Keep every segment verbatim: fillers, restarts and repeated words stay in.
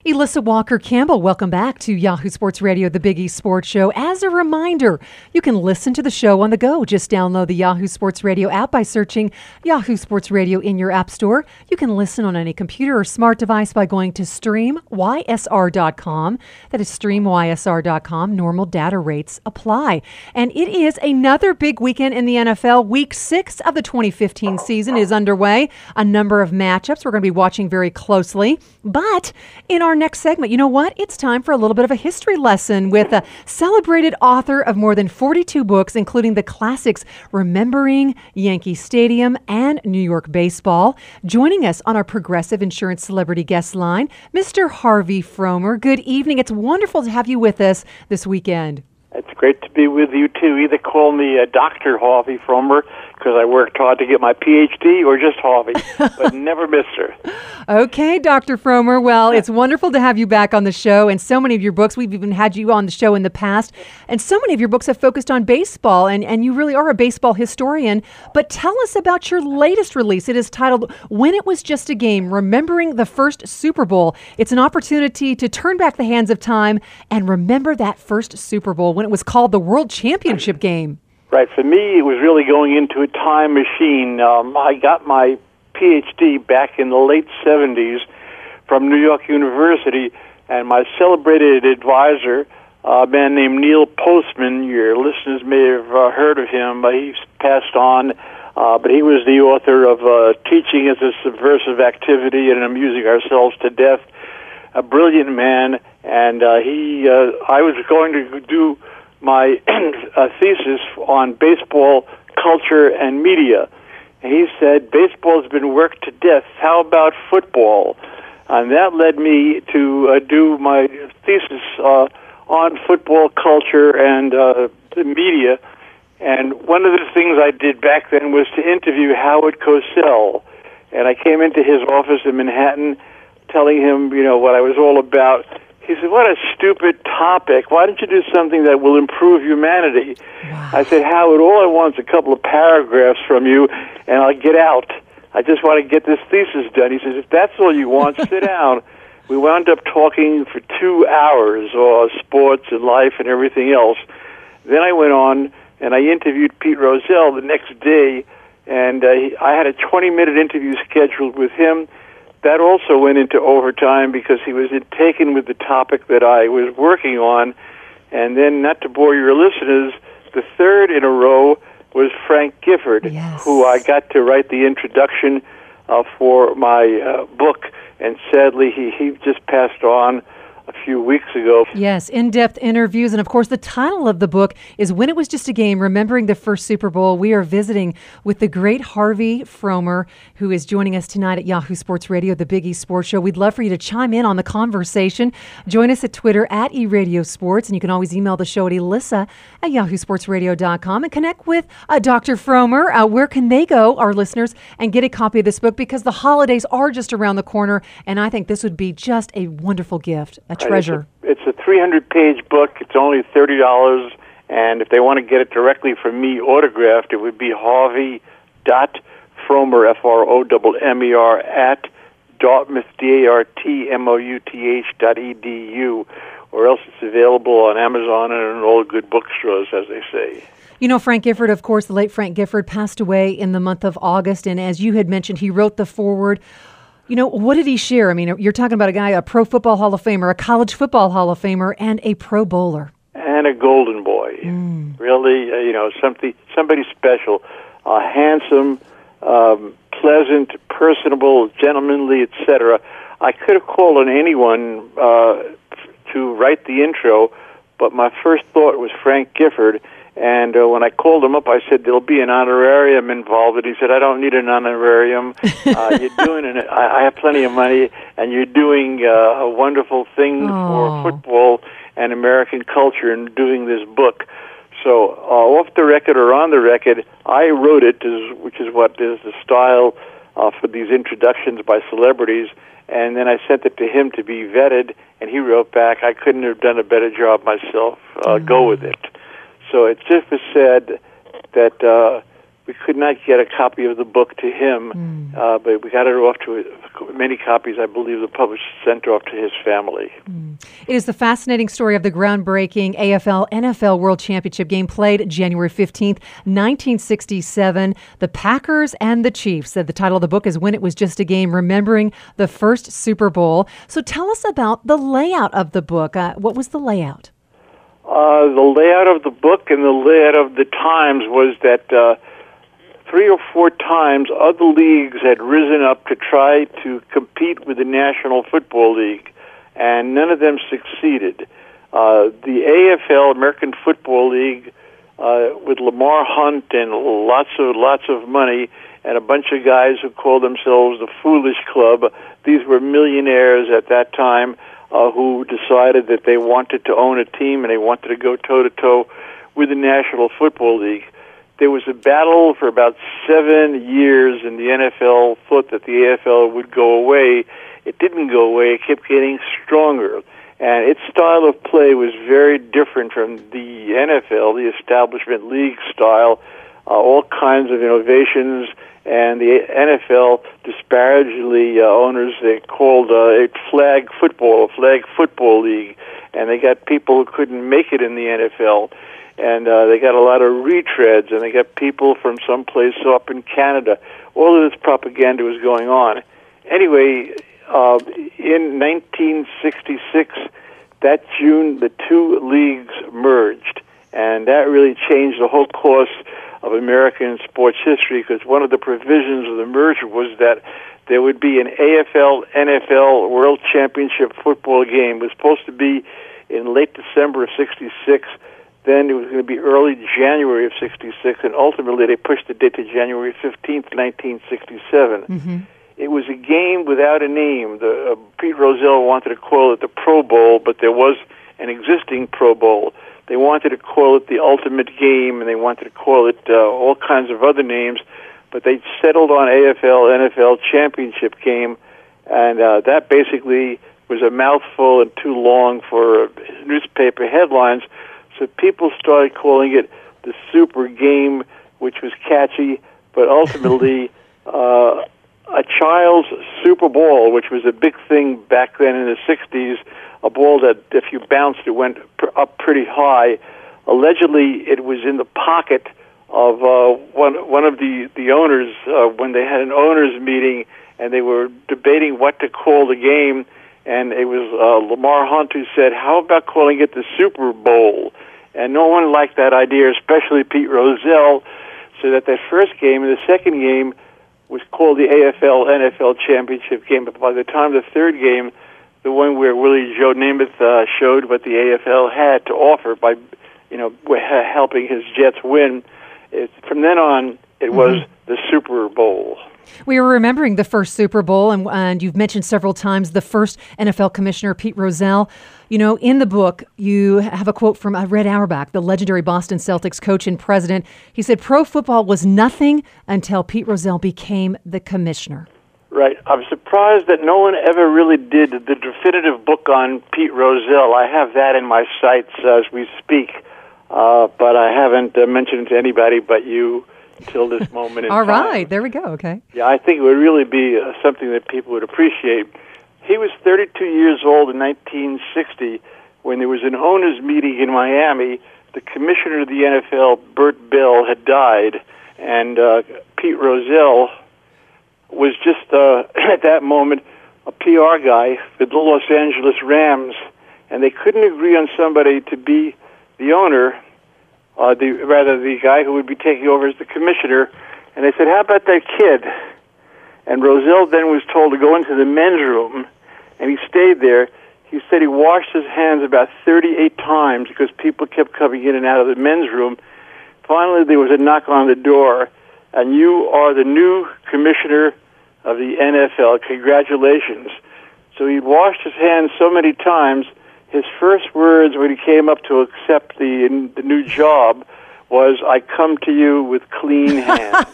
Elissa Walker-Campbell, welcome back to Yahoo Sports Radio, the Big East Sports Show. As a reminder, you can listen to the show on the go. Just download the Yahoo Sports Radio app by searching Yahoo Sports Radio in your app store. You can listen on any computer or smart device by going to stream y s r dot com. That is stream y s r dot com. Normal data rates apply. And it is another big weekend in the N F L. Week six of the twenty fifteen season is underway. A number of matchups we're going to be watching very closely. But in our next segment, you know what? It's time for a little bit of a history lesson with a celebrated author of more than forty-two books, including the classics Remembering Yankee Stadium and New York Baseball. Joining us on our Progressive Insurance Celebrity Guest line, Mister Harvey Fromer. Good evening. It's wonderful to have you with us this weekend. It's great to be with you, too. Either call me uh, Doctor Harvey Fromer, because I worked hard to get my P H D, or just Harvey, but never Mister Okay, Doctor Fromer. Well, it's wonderful to have you back on the show, and so many of your books, we've even had you on the show in the past, and so many of your books have focused on baseball, and, and you really are a baseball historian. But tell us about your latest release. It is titled When It Was Just a Game, Remembering the First Super Bowl. It's an opportunity to turn back the hands of time and remember that first Super Bowl when it was called the World Championship Game. Right. For me, it was really going into a time machine. Um, I got my P H D back in the late seventies from New York University, and my celebrated advisor, a man named Neil Postman, your listeners may have uh, heard of him, but he's passed on, uh, but he was the author of uh, Teaching as a Subversive Activity and Amusing Ourselves to Death, a brilliant man, and uh, he, uh, I was going to do my uh, thesis on baseball culture and media. And he said, baseball's been worked to death. How about football? And that led me to uh, do my thesis uh, on football culture and uh, the media. And one of the things I did back then was to interview Howard Cosell. And I came into his office in Manhattan telling him, you know, what I was all about. He said, what a stupid topic. Why don't you do something that will improve humanity? Wow. I said, Howard, all I want is a couple of paragraphs from you, and I'll get out. I just want to get this thesis done. He says, if that's all you want, sit down. We wound up talking for two hours, or sports and life and everything else. Then I went on, and I interviewed Pete Rozelle the next day, and uh, he, I had a twenty-minute interview scheduled with him. That also went into overtime because he was taken with the topic that I was working on. And then, not to bore your listeners, the third in a row was Frank Gifford, yes. who I got to write the introduction uh, for my uh, book. And sadly, he, he just passed on a few weeks ago. Yes, in-depth interviews. And of course, the title of the book is When It Was Just a Game, Remembering the First Super Bowl. We are visiting with the great Harvey Fromer, who is joining us tonight at Yahoo Sports Radio, the Big East Sports Show. We'd love for you to chime in on the conversation. Join us at Twitter at eRadioSports, and you can always email the show at Elissa at yahoo sports radio dot com and connect with uh, Doctor Fromer. Uh, where can they go, our listeners, and get a copy of this book? Because the holidays are just around the corner, and I think this would be just a wonderful gift. A treasure. It's a, it's a three hundred page book. It's only thirty dollars, and if they want to get it directly from me autographed, it would be Harvey dot Fromer, F R O M M E R, at Dartmouth, D A R T M O U T H dot E D U, or else it's available on Amazon and in all good bookstores, as they say. You know, Frank Gifford, of course, the late Frank Gifford passed away in the month of August, and as you had mentioned, he wrote the foreword. You know, what did he share? I mean, you're talking about a guy, a Pro Football Hall of Famer, a College Football Hall of Famer, and a Pro Bowler. And a golden boy. Mm. Really, uh, you know, something, somebody special. Uh, handsome, um, pleasant, personable, gentlemanly, et cetera. I could have called on anyone uh, to write the intro, but my first thought was Frank Gifford. And uh, when I called him up, I said, there'll be an honorarium involved. And he said, I don't need an honorarium. Uh, you're doing it. I, I have plenty of money, and you're doing uh, a wonderful thing Aww. for football and American culture in doing this book. So uh, off the record or on the record, I wrote it, which is what is the style uh, for these introductions by celebrities. And then I sent it to him to be vetted, and he wrote back, I couldn't have done a better job myself. Uh, mm. Go with it. So it just was said that uh, we could not get a copy of the book to him, mm. uh, but we got it off to a, many copies. I believe the publisher sent off to his family. Mm. It is the fascinating story of the groundbreaking A F L N F L World Championship game played January fifteenth, nineteen sixty-seven. The Packers and the Chiefs. The title of the book is When It Was Just a Game, Remembering the First Super Bowl. So tell us about the layout of the book. Uh, what was the layout? Uh, the layout of the book and the layout of the Times was that uh, three or four times other leagues had risen up to try to compete with the National Football League, and none of them succeeded. Uh, the A F L, American Football League, uh, with Lamar Hunt and lots of lots of money, and a bunch of guys who called themselves the Foolish Club. These were millionaires at that time uh, who decided that they wanted to own a team and they wanted to go toe-to-toe with the National Football League. There was a battle for about seven years, and the N F L thought that the A F L would go away. It didn't go away. It kept getting stronger. And its style of play was very different from the N F L, the establishment league style, uh, all kinds of innovations. And the N F L, disparagingly, uh, owners, they called uh, it flag football, a flag football league. And they got people who couldn't make it in the N F L. And uh, they got a lot of retreads, and they got people from someplace up in Canada. All of this propaganda was going on. Anyway, uh, in nineteen sixty-six, that June, the two leagues merged, and that really changed the whole course of American sports history, because one of the provisions of the merger was that there would be an A F L N F L World Championship football game. It was supposed to be in late December of sixty-six. Then it was going to be early January of sixty-six, and ultimately they pushed the date to January fifteenth, nineteen sixty-seven. Mm-hmm. It was a game without a name. The, uh, Pete Rozelle wanted to call it the Pro Bowl, but there was an existing Pro Bowl. They wanted to call it the Ultimate Game, and they wanted to call it uh, all kinds of other names, but they settled on A F L N F L Championship Game, and uh, that basically was a mouthful and too long for uh, newspaper headlines. So people started calling it the Super Game, which was catchy, but ultimately uh, a child's Super Bowl, which was a big thing back then in the sixties, a ball that if you bounced, it went pr- up pretty high. Allegedly, it was in the pocket of uh, one one of the, the owners uh, when they had an owners meeting, and they were debating what to call the game. And it was uh, Lamar Hunt who said, how about calling it the Super Bowl? And no one liked that idea, especially Pete Rozelle, so that the first game and the second game was called the A F L N F L Championship game. But by the time the third game, the one where Willie Joe Namath uh, showed what the A F L had to offer by, you know, helping his Jets win, it, from then on, it was mm-hmm. the Super Bowl. We were remembering the first Super Bowl, and, and you've mentioned several times the first N F L commissioner, Pete Rozelle. You know, in the book, you have a quote from uh, Red Auerbach, the legendary Boston Celtics coach and president. He said, pro football was nothing until Pete Rozelle became the commissioner. Right. I'm surprised that no one ever really did the definitive book on Pete Rozelle. I have that in my sights as we speak, uh, but I haven't uh, mentioned it to anybody but you till this moment in All time. All right, there we go, okay. Yeah, I think it would really be uh, something that people would appreciate. He was thirty-two years old in nineteen sixty when there was an owners' meeting in Miami. The commissioner of the N F L, Bert Bell, had died, and uh, Pete Rozelle was just, uh, at that moment, a P R guy for the Los Angeles Rams, and they couldn't agree on somebody to be the owner, Uh, the rather the guy who would be taking over as the commissioner, and they said, how about that kid? And Rozelle then was told to go into the men's room, and he stayed there. He said he washed his hands about thirty-eight times because people kept coming in and out of the men's room. Finally, there was a knock on the door, and you are the new commissioner of the N F L. Congratulations. So he'd washed his hands so many times, his first words when he came up to accept the the new job was, I come to you with clean hands.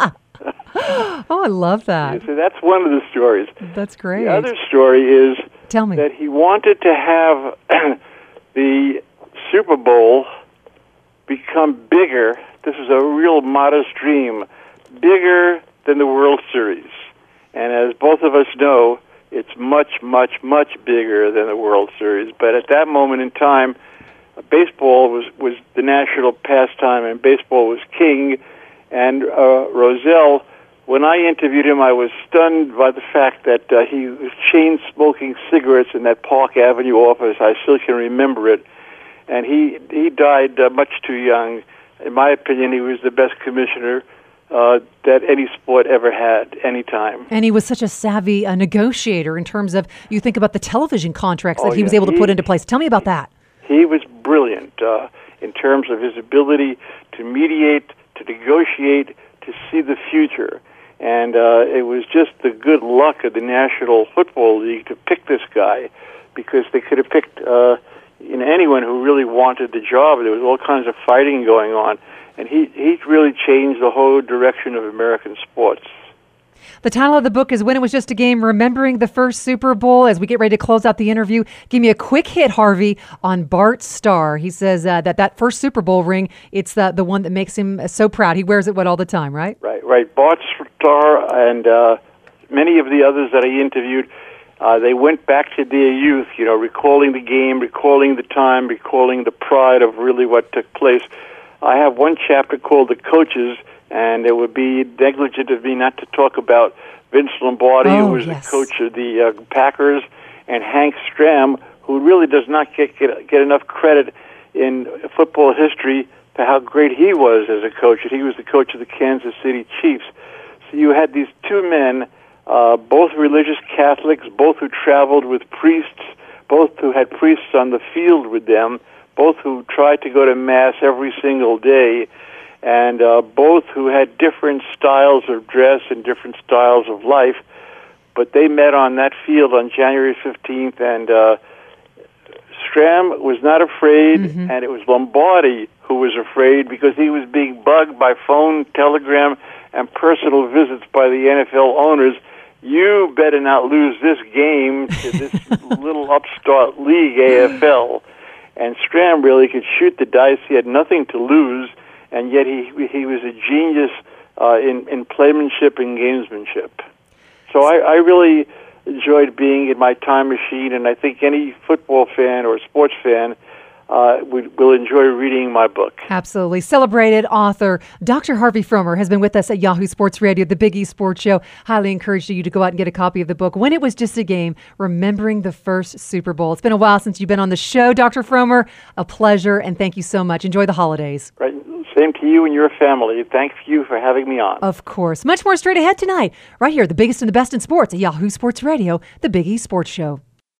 Oh, I love that. So that's one of the stories. That's great. The other story is Tell me. that he wanted to have the Super Bowl become bigger. This is a real modest dream, bigger than the World Series. And as both of us know, it's much, much, much bigger than the World Series. But at that moment in time, baseball was, was the national pastime, and baseball was king. And uh, Rozelle, when I interviewed him, I was stunned by the fact that uh, he was chain-smoking cigarettes in that Park Avenue office. I still can remember it. And he he died uh, much too young. In my opinion, he was the best commissioner uh, that any sport ever had, any time. And he was such a savvy uh, negotiator in terms of, you think about the television contracts Oh, that he yeah. was able to He- put into place. Tell me about that. He was brilliant uh, in terms of his ability to mediate, to negotiate, to see the future. And uh, it was just the good luck of the National Football League to pick this guy, because they could have picked uh, you know, anyone who really wanted the job. There was all kinds of fighting going on. And he, he really changed the whole direction of American sports. The title of the book is When It Was Just a Game, Remembering the First Super Bowl. As we get ready to close out the interview, give me a quick hit, Harvey, on Bart Starr. He says uh, that that first Super Bowl ring, it's the, the one that makes him so proud. He wears it, what, all the time, right? Right, right. Bart Starr and uh, many of the others that I interviewed, uh, they went back to their youth, you know, recalling the game, recalling the time, recalling the pride of really what took place. I have one chapter called The Coaches, and it would be negligent of me not to talk about Vince Lombardi, Oh, who was yes. the coach of the uh, Packers, and Hank Stram, who really does not get, get get enough credit in football history for how great he was as a coach. He was the coach of the Kansas City Chiefs. So you had these two men, uh, both religious Catholics, both who traveled with priests, both who had priests on the field with them, both who tried to go to Mass every single day, and uh, both who had different styles of dress and different styles of life. But they met on that field on January fifteenth, and uh, Stram was not afraid, Mm-hmm. and it was Lombardi who was afraid, because he was being bugged by phone, telegram, and personal visits by the N F L owners. You better not lose this game to this little upstart league, A F L. And Stram really could shoot the dice. He had nothing to lose, and yet he he was a genius uh, in, in playmanship and gamesmanship. So I, I really enjoyed being in my time machine, and I think any football fan or sports fan uh, would, will enjoy reading my book. Absolutely. Celebrated author Doctor Harvey Fromer has been with us at Yahoo Sports Radio, the Big E Sports Show. Highly encourage you to go out and get a copy of the book, When It Was Just a Game, Remembering the First Super Bowl. It's been a while since you've been on the show, Doctor Fromer. A pleasure, and thank you so much. Enjoy the holidays. Right. Same to you and your family. Thank you for having me on. Of course. Much more straight ahead tonight, right here, the biggest and the best in sports at Yahoo Sports Radio, the Big E Sports Show.